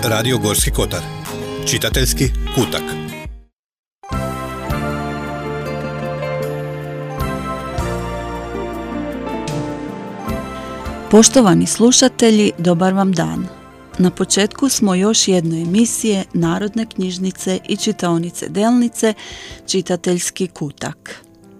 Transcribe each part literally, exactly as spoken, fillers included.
Radio Gorski kotar. Čitateljski kutak. Poštovani slušatelji, dobar vam dan. Na početku smo još jedne emisije Narodne knjižnice i čitaonice Delnice, Čitateljski kutak.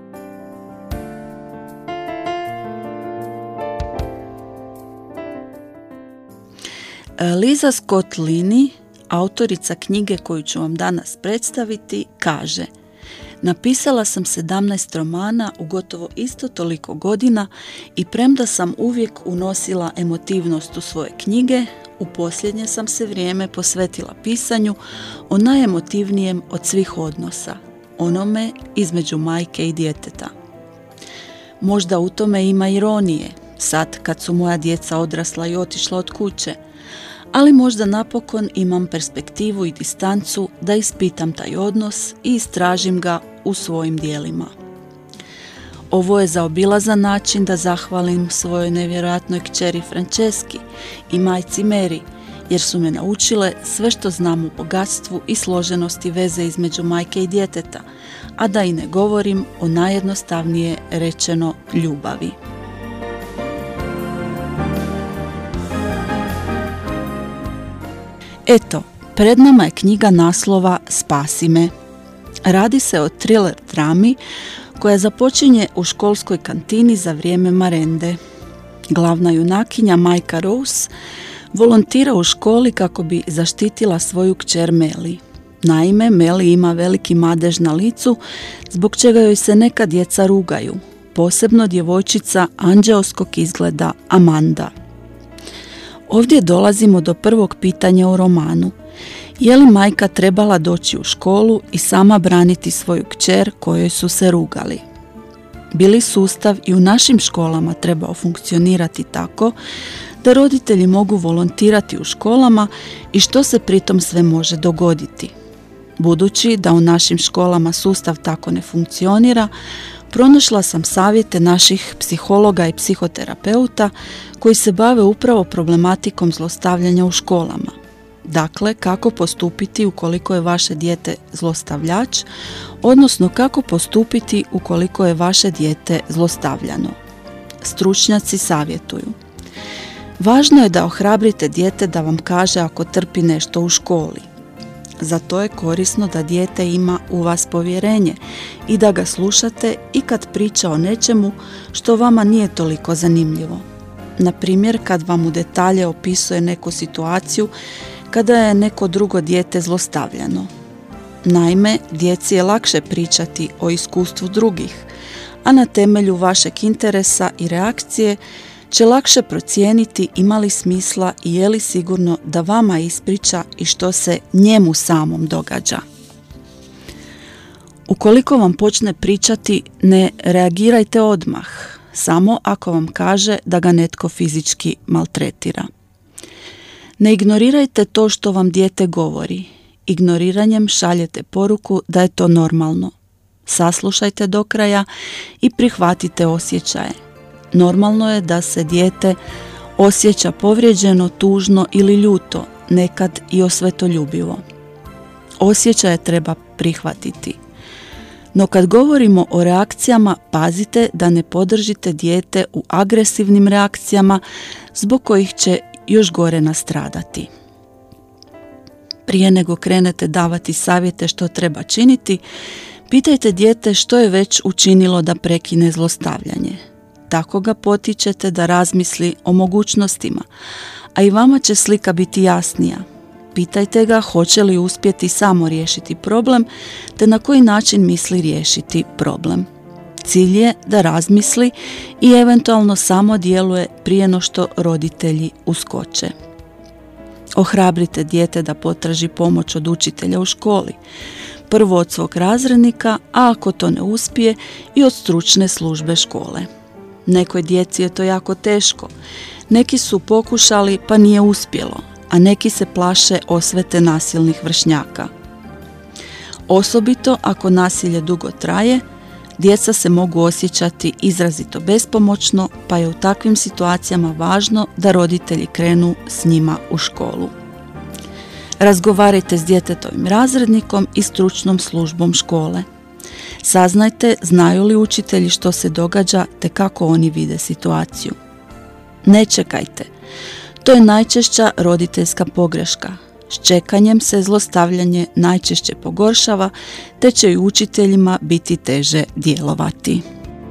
Liza Scott Linney, autorica knjige koju ću vam danas predstaviti, kaže: napisala sam sedamnaest romana u gotovo isto toliko godina i premda sam uvijek unosila emotivnost u svoje knjige, u posljednje sam se vrijeme posvetila pisanju o najemotivnijem od svih odnosa, onome između majke i djeteta. Možda u tome ima ironije, sad kad su moja djeca odrasla i otišla od kuće, ali možda napokon imam perspektivu i distancu da ispitam taj odnos i istražim ga u svojim dijelima. Ovo je zaobilazan način da zahvalim svojoj nevjerojatnoj kćeri Franceski i majci Mary, jer su me naučile sve što znam u bogatstvu i složenosti veze između majke i djeteta, a da i ne govorim o najjednostavnije rečeno ljubavi. Eto, pred nama je knjiga naslova Spasi me. Radi se o thriller drami koja započinje u školskoj kantini za vrijeme marende. Glavna junakinja majka Rose volontira u školi kako bi zaštitila svoju kćer Melly. Naime, Melly ima veliki madež na licu, zbog čega joj se neka djeca rugaju, posebno djevojčica anđeoskog izgleda Amanda. Ovdje dolazimo do prvog pitanja u romanu. Je li majka trebala doći u školu i sama braniti svoju kćer kojoj su se rugali? Bi li sustav i u našim školama trebao funkcionirati tako da roditelji mogu volontirati u školama i što se pritom sve može dogoditi? Budući da u našim školama sustav tako ne funkcionira, pronašla sam savjete naših psihologa i psihoterapeuta koji se bave upravo problematikom zlostavljanja u školama. Dakle, kako postupiti ukoliko je vaše dijete zlostavljač, odnosno kako postupiti ukoliko je vaše dijete zlostavljano. Stručnjaci savjetuju: važno je da ohrabrite dijete da vam kaže ako trpi nešto u školi. Za to je korisno da dijete ima u vas povjerenje i da ga slušate i kad priča o nečemu što vama nije toliko zanimljivo. Na primjer, kad vam u detalje opisuje neku situaciju kada je neko drugo dijete zlostavljano. Naime, djeci je lakše pričati o iskustvu drugih, a na temelju vašeg interesa i reakcije će lakše procijeniti ima li smisla i je li sigurno da vama ispriča i što se njemu samom događa. Ukoliko vam počne pričati, ne reagirajte odmah, samo ako vam kaže da ga netko fizički maltretira. Ne ignorirajte to što vam dijete govori. Ignoriranjem šaljete poruku da je to normalno. Saslušajte do kraja i prihvatite osjećaje. Normalno je da se dijete osjeća povrijeđeno, tužno ili ljuto, nekad i osvetoljubivo. Osjećaje treba prihvatiti. No kad govorimo o reakcijama, pazite da ne podržite dijete u agresivnim reakcijama zbog kojih će još gore nastradati. Prije nego krenete davati savjete što treba činiti, pitajte dijete što je već učinilo da prekine zlostavljanje. Tako ga potičete da razmisli o mogućnostima, a i vama će slika biti jasnija. Pitajte ga hoće li uspjeti samo riješiti problem, te na koji način misli riješiti problem. Cilj je da razmisli i eventualno samo djeluje prije no što roditelji uskoče. Ohrabrite dijete da potraži pomoć od učitelja u školi, prvo od svog razrednika, a ako to ne uspije i od stručne službe škole. Nekoj djeci je to jako teško, neki su pokušali pa nije uspjelo, a neki se plaše osvete nasilnih vršnjaka. Osobito ako nasilje dugo traje, djeca se mogu osjećati izrazito bespomoćno, pa je u takvim situacijama važno da roditelji krenu s njima u školu. Razgovarajte s djetetovim razrednikom i stručnom službom škole. Saznajte znaju li učitelji što se događa te kako oni vide situaciju. Ne čekajte. To je najčešća roditeljska pogreška. S čekanjem se zlostavljanje najčešće pogoršava te će i učiteljima biti teže djelovati.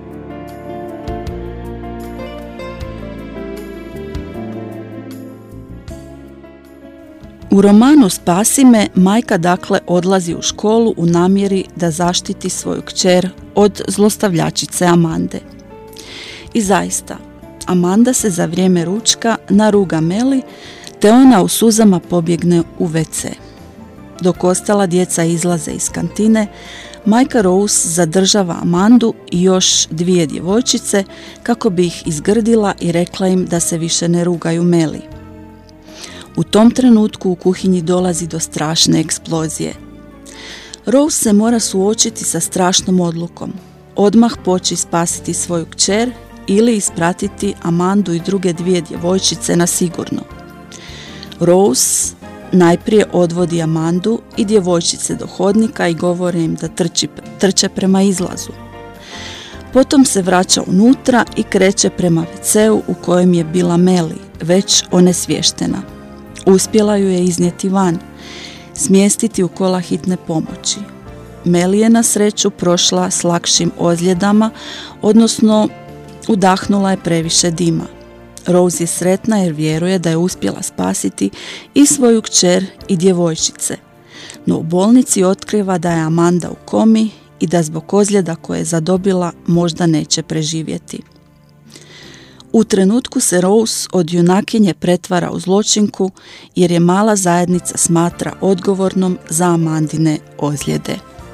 U romanu Spasi me, majka dakle odlazi u školu u namjeri da zaštiti svoju kćer od zlostavljačice Amande. I zaista, Amanda se za vrijeme ručka naruga Meli, te ona u suzama pobjegne u ve ce. Dok ostala djeca izlaze iz kantine, majka Rose zadržava Amandu i još dvije djevojčice kako bi ih izgrdila i rekla im da se više ne rugaju Meli. U tom trenutku u kuhinji dolazi do strašne eksplozije. Rose se mora suočiti sa strašnom odlukom. Odmah poći spasiti svoju kćer ili ispratiti Amandu i druge dvije djevojčice na sigurno. Rose najprije odvodi Amandu i djevojčice do hodnika i govori im da trči, trče prema izlazu. Potom se vraća unutra i kreće prema ve ce-u u kojem je bila Meli, već onesvještena. Uspjela ju je iznijeti van, smjestiti u kola hitne pomoći. Meli je na sreću prošla s lakšim ozljedama, odnosno udahnula je previše dima. Rose je sretna jer vjeruje da je uspjela spasiti i svoju kćer i djevojčice, no u bolnici otkriva da je Amanda u komi i da zbog ozljeda koje je zadobila možda neće preživjeti. U trenutku se Rose od junakinje pretvara u zločinku jer je mala zajednica smatra odgovornom za Amandine ozljede.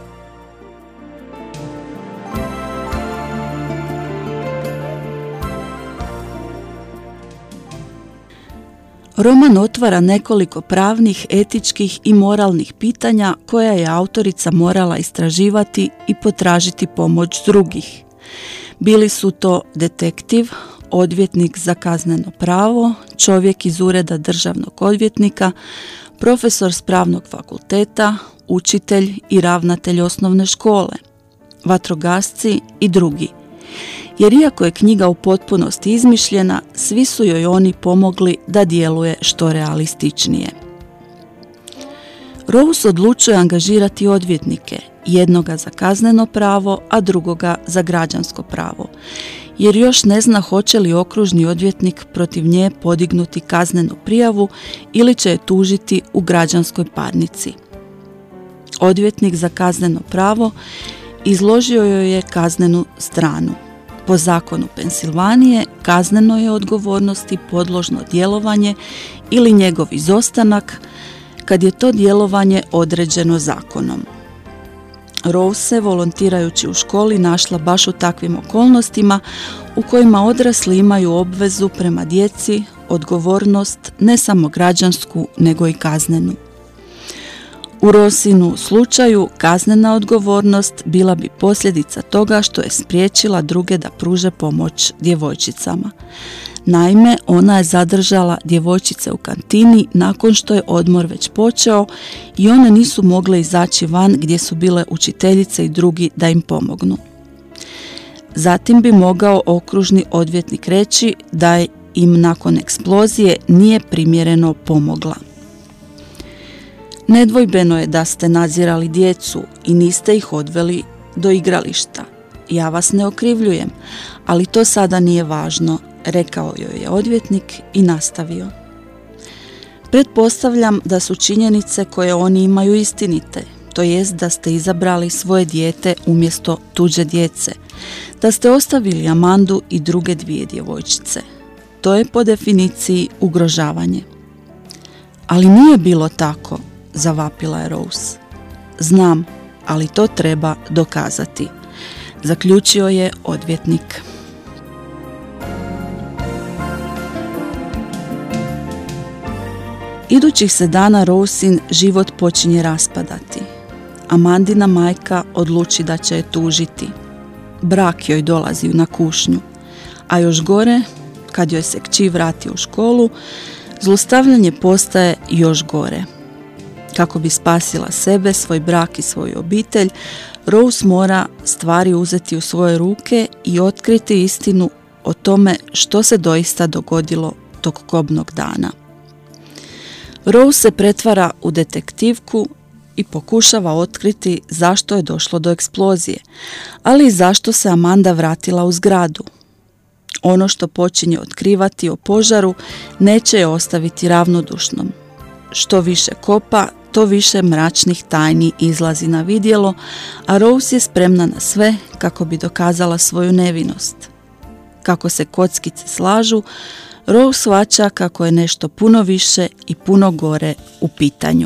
Roman otvara nekoliko pravnih, etičkih i moralnih pitanja koja je autorica morala istraživati i potražiti pomoć drugih. Bili su to detektiv, odvjetnik za kazneno pravo, čovjek iz ureda državnog odvjetnika, profesor s pravnog fakulteta, učitelj i ravnatelj osnovne škole, vatrogasci i drugi. Jer iako je knjiga u potpunosti izmišljena, svi su joj oni pomogli da djeluje što realističnije. Rose odlučuje angažirati odvjetnike, jednoga za kazneno pravo, a drugoga za građansko pravo, jer još ne zna hoće li okružni odvjetnik protiv nje podignuti kaznenu prijavu ili će je tužiti u građanskoj parnici. Odvjetnik za kazneno pravo izložio joj je kaznenu stranu. Po zakonu Pensilvanije kazneno je odgovornosti podložno djelovanje ili njegov izostanak kad je to djelovanje određeno zakonom. Rose se volontirajući u školi našla baš u takvim okolnostima u kojima odrasli imaju obvezu prema djeci, odgovornost ne samo građansku nego i kaznenu. U Rosinu slučaju kaznena odgovornost bila bi posljedica toga što je spriječila druge da pruže pomoć djevojčicama. Naime, ona je zadržala djevojčice u kantini nakon što je odmor već počeo i one nisu mogle izaći van gdje su bile učiteljice i drugi da im pomognu. Zatim bi mogao okružni odvjetnik reći da im nakon eksplozije nije primjereno pomogla. Nedvojbeno je da ste nadzirali djecu i niste ih odveli do igrališta. Ja vas ne okrivljujem, ali to sada nije važno, rekao joj je odvjetnik i nastavio. Pretpostavljam da su činjenice koje oni imaju istinite, to jest da ste izabrali svoje dijete umjesto tuđe djece, da ste ostavili Amandu i druge dvije djevojčice. To je po definiciji ugrožavanje. Ali nije bilo tako, zavapila je Rose. Znam, ali to treba dokazati, zaključio je odvjetnik. Idućih se dana Rosin život počinje raspadati. Amandina majka odluči da će je tužiti. Brak joj dolazi na kušnju, a još gore, kad joj se kći vrati u školu, zlostavljanje postaje još gore. Kako bi spasila sebe, svoj brak i svoju obitelj, Rose mora stvari uzeti u svoje ruke i otkriti istinu o tome što se doista dogodilo tog kobnog dana. Rose se pretvara u detektivku i pokušava otkriti zašto je došlo do eksplozije, ali i zašto se Amanda vratila u zgradu. Ono što počinje otkrivati o požaru neće je ostaviti ravnodušnom. Što više kopa, to više mračnih tajni izlazi na vidjelo, a Rose je spremna na sve kako bi dokazala svoju nevinost. Kako se kockice slažu, Rose shvaća kako je nešto puno više i puno gore u pitanju.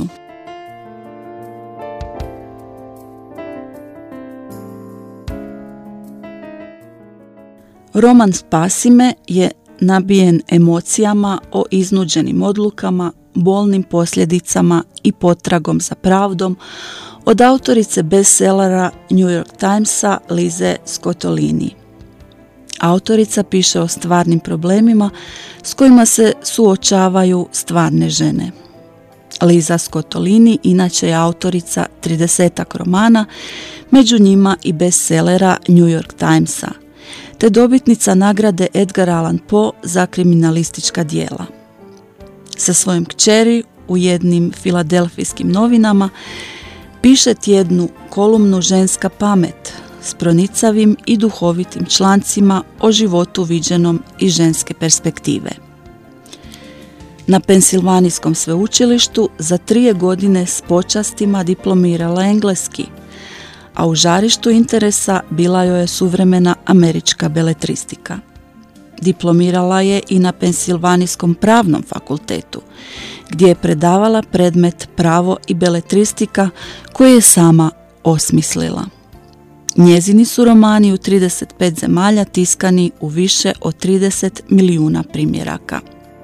Roman Spasi me je nabijen emocijama o iznuđenim odlukama, bolnim posljedicama i potragom za pravdom od autorice bestsellera New York Timesa Lize Scottolini. Autorica piše o stvarnim problemima s kojima se suočavaju stvarne žene. Liza Scottolini inače je autorica tridesetak romana, među njima i bestsellera New York Timesa, te dobitnica nagrade Edgar Allan Poe za kriminalistička djela. Sa svojim kćeri u jednim filadelfijskim novinama piše tjednu kolumnu Ženska pamet s pronicavim i duhovitim člancima o životu viđenom iz ženske perspektive. Na Pensilvanijskom sveučilištu za tri godine s počastima diplomirala engleski, a u žarištu interesa bila joj je suvremena američka beletristika. Diplomirala je i na Pensilvanijskom pravnom fakultetu, gdje je predavala predmet pravo i beletristika koje je sama osmislila. Njezini su romani u trideset pet zemalja tiskani u više od trideset milijuna primjeraka.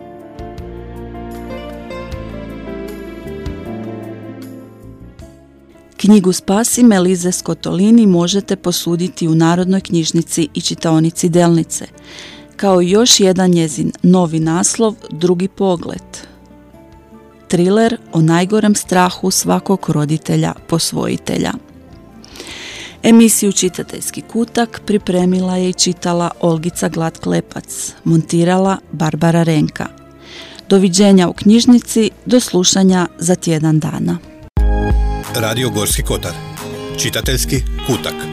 Knjigu Spasi me Lize Scottolini možete posuditi u Narodnoj knjižnici i čitaonici Delnice, kao i još jedan njezin novi naslov Drugi pogled. Triler o najgorem strahu svakog roditelja posvojitelja. Emisiju Čitateljski kutak pripremila je i čitala Olgica Glat-Klepac, montirala Barbara Renka. Doviđenja u knjižnici, do slušanja za tjedan dana. Radio Gorski kotar. Čitateljski kutak.